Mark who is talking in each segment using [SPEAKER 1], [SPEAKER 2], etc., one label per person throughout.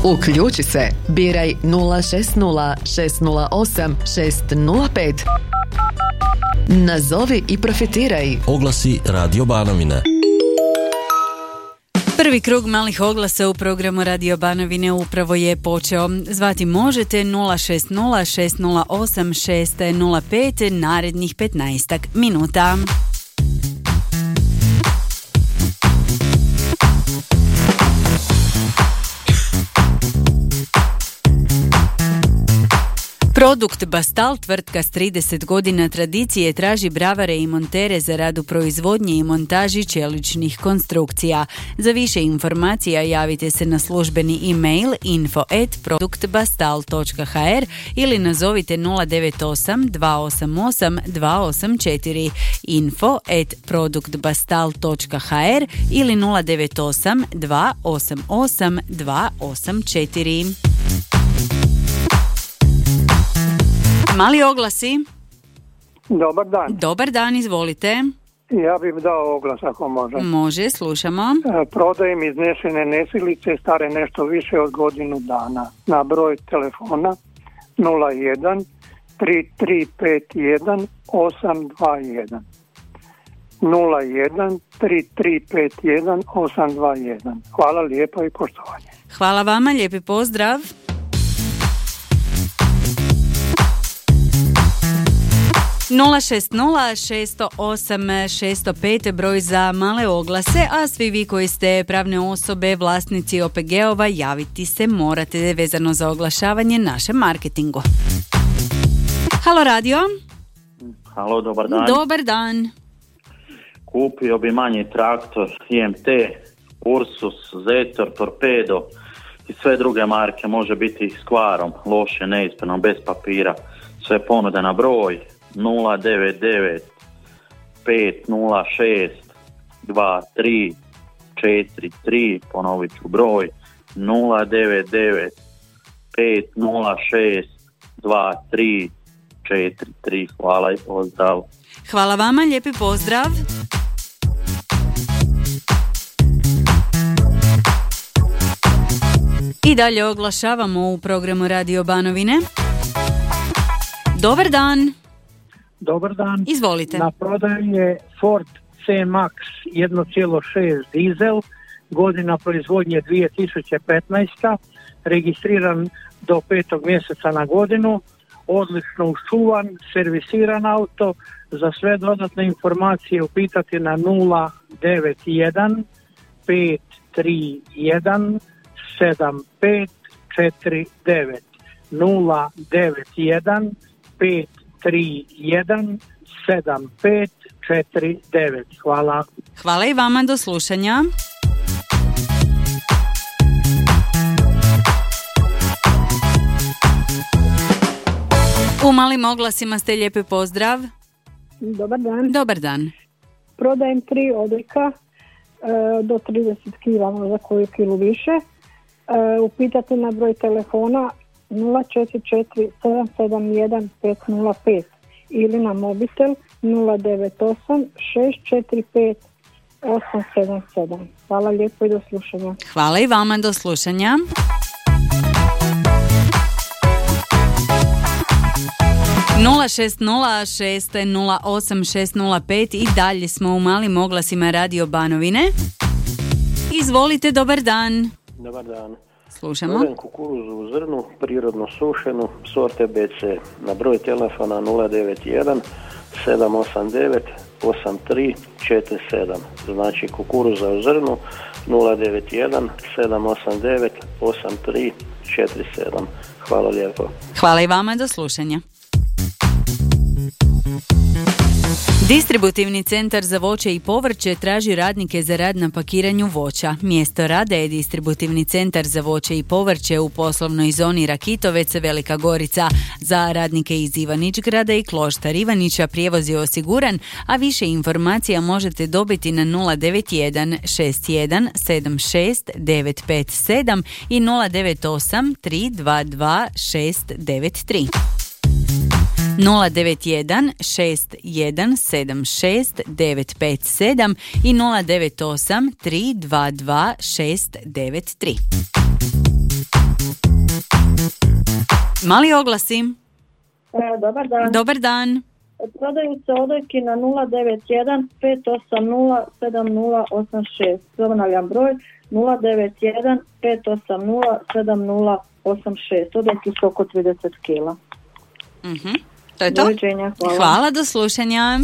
[SPEAKER 1] Uključi se. Biraj 060 608 605. Nazovi i profitiraj.
[SPEAKER 2] Oglasi Radio Banovine.
[SPEAKER 3] Prvi krug malih oglasa u programu Radio Banovine upravo je počeo. Zvati možete 060 608 605 narednih 15 minuta. Produkt Bastal, tvrtka s 30 godina tradicije, traži bravare i montere za rad u proizvodnji i montaži čeličnih konstrukcija. Za više informacija javite se na službeni e-mail info@produktbastal.hr ili nazovite 098 288 284 info@produktbastal.hr ili 098 288 284. Mali oglasi.
[SPEAKER 4] Dobar dan.
[SPEAKER 3] Dobar dan, izvolite.
[SPEAKER 4] Ja bih dao oglas ako može.
[SPEAKER 3] Može, slušamo.
[SPEAKER 4] Prodajem iznešene nesilice stare nešto više od godinu dana. Na broj telefona 01 3351 821. 01 3351 821. Hvala lijepo i poštovanje.
[SPEAKER 3] Hvala vama, lijepi pozdrav. Nula 608-605 broj za male oglase, a svi vi koji ste pravne osobe, vlasnici OPG-ova, javiti se morate vezano za oglašavanje našem marketingu. Halo radio.
[SPEAKER 5] Halo, dobar dan.
[SPEAKER 3] Dobar dan.
[SPEAKER 5] Kupio bi manji traktor IMT, Ursus, Zetor, Torpedo i sve druge marke, može biti s kvarom, loše, neispravno, bez papira. Sve ponude na broj 099 506 2343, ponovit ću broj 099 506 2343. Hvala i pozdrav.
[SPEAKER 3] Hvala vama, lijepi pozdrav. I dalje oglašavamo u programu Radio Banovine. Dobar dan.
[SPEAKER 4] Dobar dan.
[SPEAKER 3] Izvolite.
[SPEAKER 4] Na prodaju je Ford C-Max 1.6 dizel, godina proizvodnje 2015, registriran do 5. mjeseca na godinu, odlično uščuvan, servisiran auto. Za sve dodatne informacije upitati na 091 531 7549. 091 531 7549. Hvala.
[SPEAKER 3] Hvala i vama, do slušanja. U malim oglasima ste, lijepi pozdrav.
[SPEAKER 6] Dobar dan.
[SPEAKER 3] Dobar dan.
[SPEAKER 6] Prodajem 3 odojka do 30 kila, možda koju kilu više. Upitati na broj telefona 044 771 505 ili na mobitel 098 645 877. Hvala lijepo i do slušanja.
[SPEAKER 3] Hvala i vama, do slušanja. Nula 608-605 i dalje smo u malim oglasima Radio Banovine. Izvolite, dobar dan.
[SPEAKER 7] Dobar dan.
[SPEAKER 3] Slušamo.
[SPEAKER 7] Prodajem kukuruzu u zrnu, prirodno sušenu, sorte BC. Na broj telefona 091 789 8347. Znači kukuruza u zrnu 091 789 8347. Hvala lijepo.
[SPEAKER 3] Hvala i vama, do slušanja. Distributivni centar za voće i povrće traži radnike za rad na pakiranju voća. Mjesto rada je Distributivni centar za voće i povrće u poslovnoj zoni Rakitovec, Velika Gorica. Za radnike iz Ivanić-grada i Kloštar Ivanića prijevoz je osiguran, a više informacija možete dobiti na 091 61 76 957 i 098 322 693. 091 6176 957 i 098 322 693. Mali oglasi.
[SPEAKER 8] Dobar dan.
[SPEAKER 3] Dobar dan.
[SPEAKER 8] Prodaju se odojki na 091 580 7086. Ponavljam broj 091 580 7086. Odojki su oko 30 kila.
[SPEAKER 3] To je to?
[SPEAKER 8] Doviđenja, hvala.
[SPEAKER 3] Hvala, do slušanja.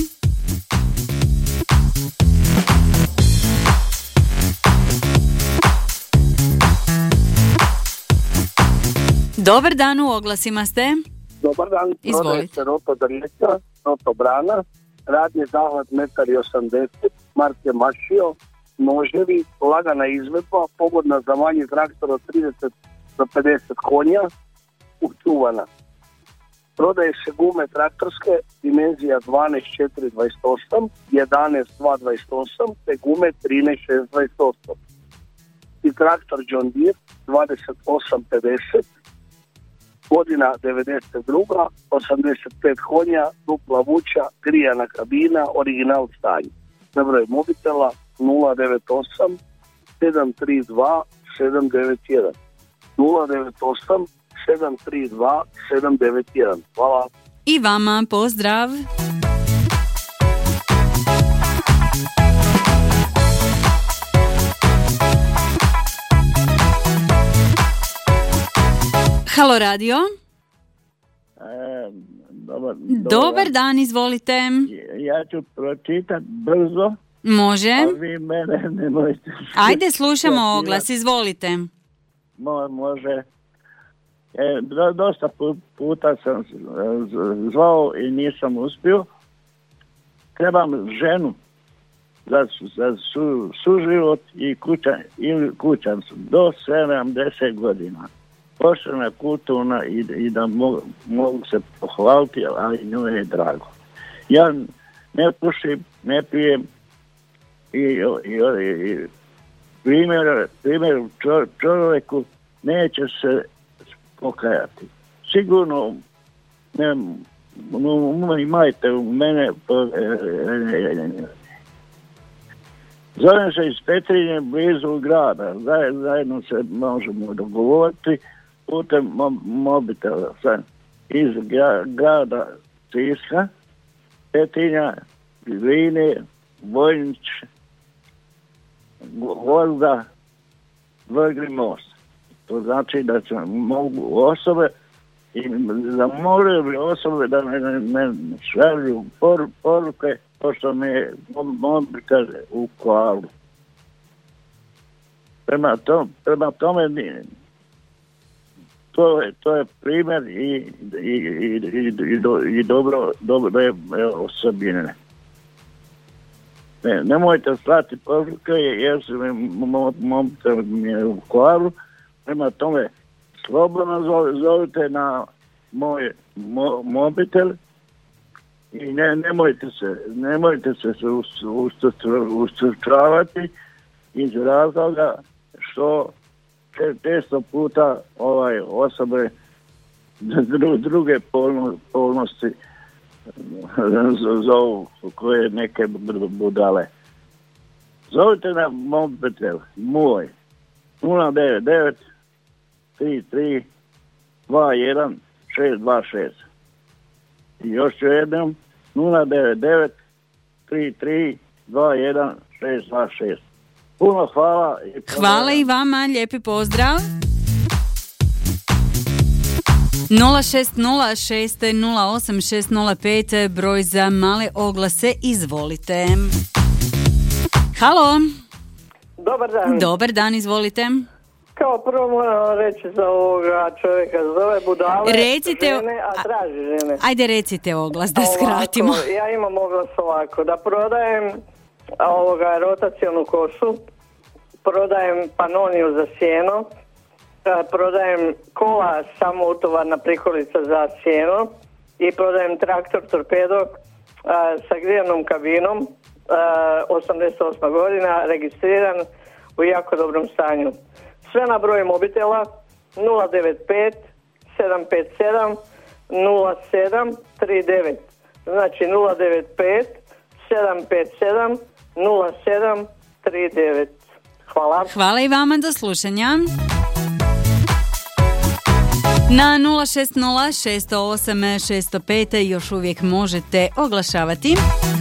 [SPEAKER 3] Dobar dan, u oglasima ste.
[SPEAKER 9] Dobar dan, prodaje se roto drjeća, roto brana, radni zahvat 1,80 m, marke Mašio, noževi, lagana izvedba, pogodna za manji traktor od 30 do 50 konja, učuvana. Prodaje se gume traktorske, dimenzija 12,428, 11,228, te gume 13,628. I traktor John Deere 28,50, godina 92, 85 konja, dupla vuča, grijana kabina, original stanje. Na broj mobitela 098 732 791. 098 732 791. Hvala.
[SPEAKER 3] I vama pozdrav. Halo radio. Dobar dan, izvolite.
[SPEAKER 10] Ja ću pročitati brzo.
[SPEAKER 3] Može.
[SPEAKER 10] A vi mene nemojte.
[SPEAKER 3] Ajde, slušamo oglas, izvolite.
[SPEAKER 10] Može. Dosta puta sam zvao i nisam uspio. Trebam ženu za suživot i kućanstvo do 70 godina. Poštena, kulturna i da mogu se pohvaliti, ali njoj je drago. Ja ne pušim, ne pijem i primjer čovjeku neće se pokajati. Sigurno imajte u mene zovem se iz Petrinje, blizu grada. Zajedno se možemo dogovoriti putem mobitela. Iz grada Siska, Petrinja, Gline, Vojnić, Gvozda, Vrgli most. To znači da se mogu osobe i zamolio bi osobe da me šalju poruke pošto mi je mobitel u koalu. Prema tome to je primjer i dobro je osobine. Nemojte slati poruke jer se mobitel mi je u koalu. Prema tome slobodno zovite na moj mobitel i nemojte se ustručavati iz razloga što često puta osobe druge polnosti zovu koje neke budale. Zovite na mobitel moj 099 33 21 626. I još ću jednom 099 33 21 626. Puno hvala.
[SPEAKER 3] Hvala i vama, lijepi pozdrav. 060608605 broj za male oglase, izvolite. Halo.
[SPEAKER 11] Dobar dan.
[SPEAKER 3] Dobar dan, izvolite.
[SPEAKER 11] Kao prvo moram reći za ovoga čovjeka zove budale,
[SPEAKER 3] recite,
[SPEAKER 11] žene, a traži žene.
[SPEAKER 3] Ajde recite oglas da skratimo.
[SPEAKER 11] Ovako, ja imam oglas ovako, da prodajem rotacionu kosu, prodajem panoniju za sjeno, prodajem kola samoutovarna prikolica za sjeno i prodajem traktor torpedo sa grijanom kabinom, 88 godina, registriran u jako dobrom stanju. Sve na broj mobitela 095 757 0739. Znači 095 757 0739. Hvala.
[SPEAKER 3] Hvala i vama, do slušanja. Na 060 608 605 još uvijek možete oglašavati.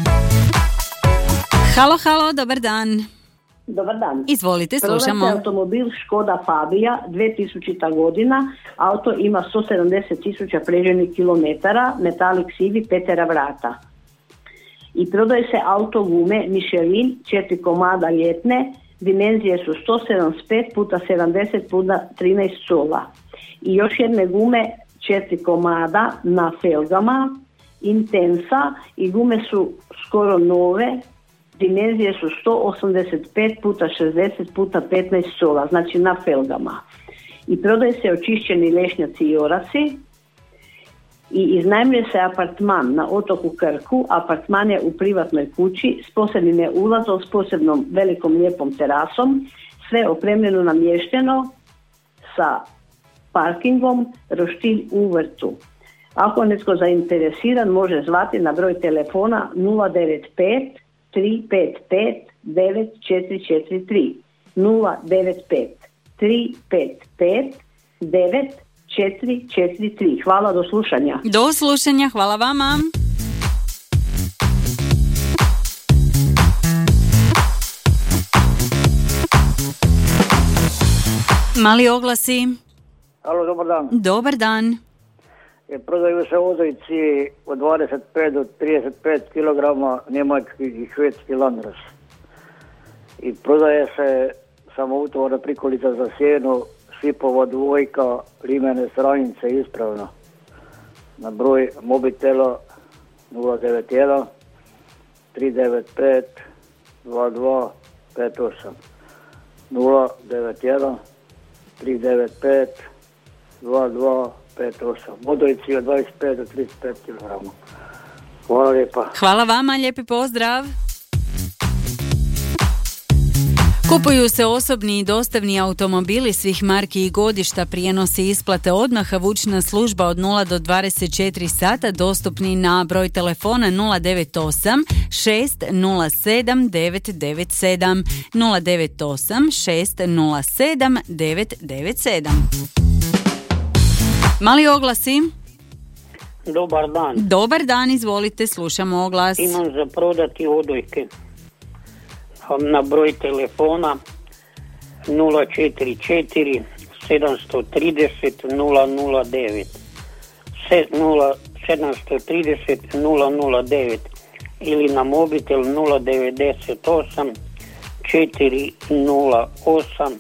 [SPEAKER 3] Halo, halo, dobar dan.
[SPEAKER 12] Dobar dan.
[SPEAKER 3] Izvolite, slušamo.
[SPEAKER 12] Prodajte automobil Škoda Fabia, 2000. godina, auto ima 170.000 pređenih kilometara, metalik sivi, 5 vrata. I prodaje se auto gume Michelin, 4 komada ljetne, dimenzije su 175 x 70 x 13 sola. I još jedne gume, 4 komada na felgama, Intensa, i gume su skoro nove, dimenzije su 185 x 60 x 15 sola, znači na felgama. I prodaje se očišćeni lešnjaci i orasi. I iznajmljuje se apartman na otoku Krku. Apartman je u privatnoj kući s posebnim je ulazom, s posebnom velikom lijepom terasom, sve opremljeno, namješteno sa parkingom, roštilj u vrtu. Ako netko zainteresiran može zvati na broj telefona 095 355 9443 095 355 9443. Hvala, do slušanja.
[SPEAKER 3] Do slušanja, hvala vama. Mali oglasi.
[SPEAKER 13] Alo, dobar dan.
[SPEAKER 3] Dobar dan.
[SPEAKER 13] Prodaju se odojci od 25 do 35 kg njemački i švedski Landras. I prodaje se samoutovara prikolica za sjeno, šipova dvojka, limene stranice ispravno. Na broj mobitela 091 395 2258 091 395 2258. Odojci od 25 do 35 kg. Hvala lijepa.
[SPEAKER 3] Hvala vama, lijepi pozdrav. Kupuju se osobni i dostavni automobili svih marki i godišta, prijenosi isplate odmah, vučna služba od 0 do 24 sata, dostupni na broj telefona 098 607 997 098 607 997. Mali oglasi.
[SPEAKER 14] Dobar dan.
[SPEAKER 3] Dobar dan, izvolite, slušamo oglas.
[SPEAKER 14] Imam za prodati odojke. Na broj telefona 044 730 009 730 009 ili na mobitel 098 408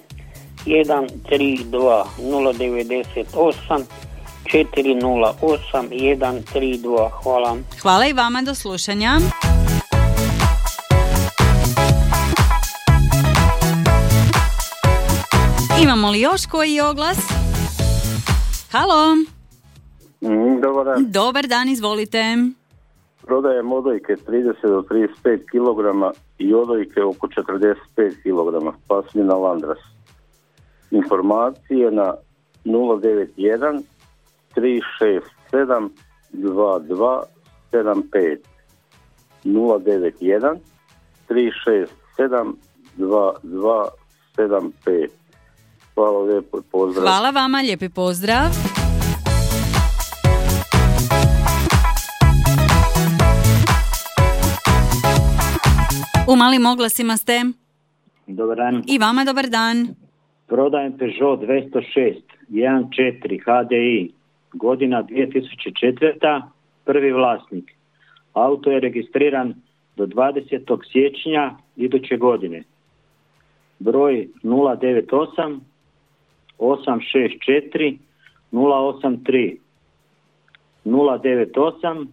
[SPEAKER 14] 132 098 408 132. Hvala.
[SPEAKER 3] Hvala i vama, do slušanja. Imamo li još koji oglas? Halo.
[SPEAKER 15] Dobar dan.
[SPEAKER 3] Dobar dan, izvolite.
[SPEAKER 15] Prodajem odojke 30 do 35 kg i odojke oko 45 kg, pasmina Landras. Informacije na 091 367 2275 091 367 2275. Hvala lijepo i pozdrav.
[SPEAKER 3] Hvala vama, lijepi pozdrav. U malim oglasima ste.
[SPEAKER 16] Dobar dan.
[SPEAKER 3] I vama dobar dan.
[SPEAKER 16] Prodajem Peugeot 206 1.4 HDI, godina 2004. Prvi vlasnik. Auto je registriran do 20. siječnja iduće godine. Broj 098 864 083 098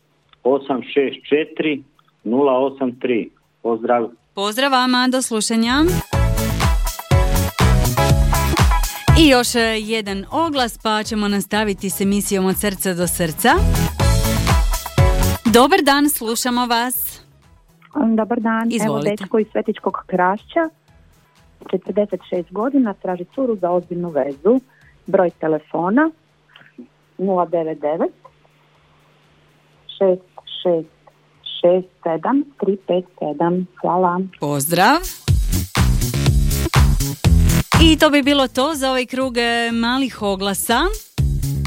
[SPEAKER 16] 864 083. Pozdrav.
[SPEAKER 3] Pozdrav vama, do slušanja. I još jedan oglas, pa ćemo nastaviti s emisijom Od srca do srca. Dobar dan, slušamo vas.
[SPEAKER 17] Dobar dan.
[SPEAKER 3] Izvolite.
[SPEAKER 17] Evo dečko iz Svetičkog Krašća, 46 godina, traži curu za ozbiljnu vezu. Broj telefona 099 6667 357. Hvala.
[SPEAKER 3] Pozdrav. I to bi bilo to za ovaj krug malih oglasa.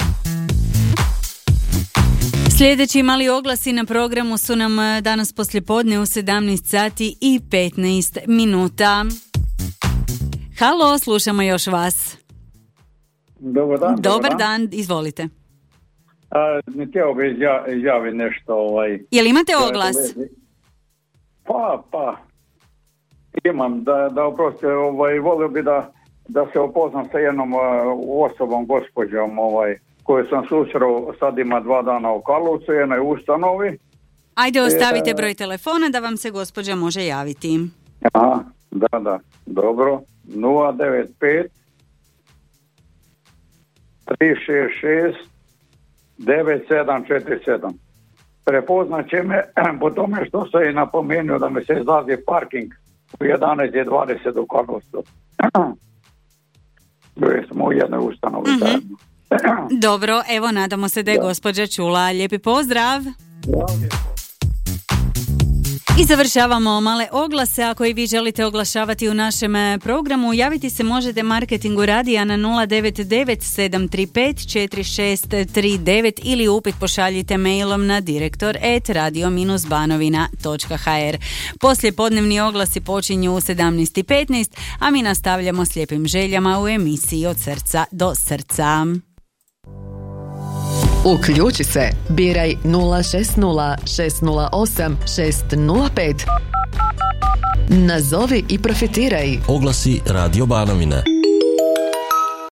[SPEAKER 3] Sljedeći mali oglasi na programu su nam danas poslijepodne u 17 sati i 15 minuta. Halo, slušamo još vas.
[SPEAKER 18] Dobar dan.
[SPEAKER 3] Dobar dan, izvolite.
[SPEAKER 18] Htio bih izjaviti nešto.
[SPEAKER 3] Jel imate oglas?
[SPEAKER 18] Pa. Imam, da oprosti, volio bi da se upoznam sa jednom osobom, gospođom, koju sam susreo, sad ima 2 dana u Karlovcu, jednoj ustanovi.
[SPEAKER 3] Ajde, ostavite broj telefona da vam se gospođa može javiti.
[SPEAKER 18] Aha, da, dobro. 095 366 9747. Prepoznat će me po tome što sam i napomenuo da mi se izlazi parking u 11:20 u Karlovcu. Bili smo u jednoj ustanovi.
[SPEAKER 3] Dobro, evo nadamo se da je gospođa čula. Lijepi pozdrav. I završavamo male oglase. Ako i vi želite oglašavati u našem programu, javiti se možete marketingu radija na 099-735-4639 ili upit pošaljite mailom na direktor@radio-banovina.hr. Poslije podnevni oglasi počinju u 17:15, a mi nastavljamo s lijepim željama u emisiji Od srca do srca.
[SPEAKER 1] Uključi se, biraj 060 608 605. Nazovi i profitiraj.
[SPEAKER 2] Oglasi Radio Banovine.